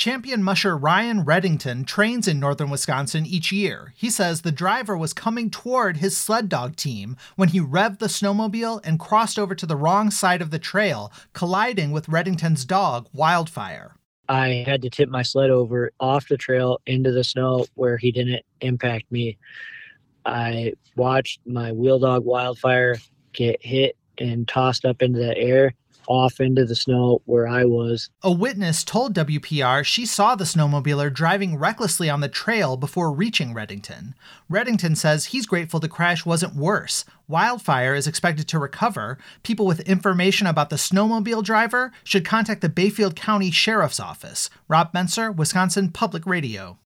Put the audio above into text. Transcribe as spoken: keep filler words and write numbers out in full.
Champion musher Ryan Reddington trains in northern Wisconsin each year. He says the driver was coming toward his sled dog team when he revved the snowmobile and crossed over to the wrong side of the trail, colliding with Reddington's dog, Wildfire. I had to tip my sled over off the trail into the snow where he didn't impact me. I watched my wheel dog, Wildfire, get hit and tossed up into the air, off into the snow where I was. A witness told W P R she saw the snowmobiler driving recklessly on the trail before reaching Reddington. Reddington says he's grateful the crash wasn't worse. Wildfire is expected to recover. People with information about the snowmobile driver should contact the Bayfield County Sheriff's Office. Rob Menser, Wisconsin Public Radio.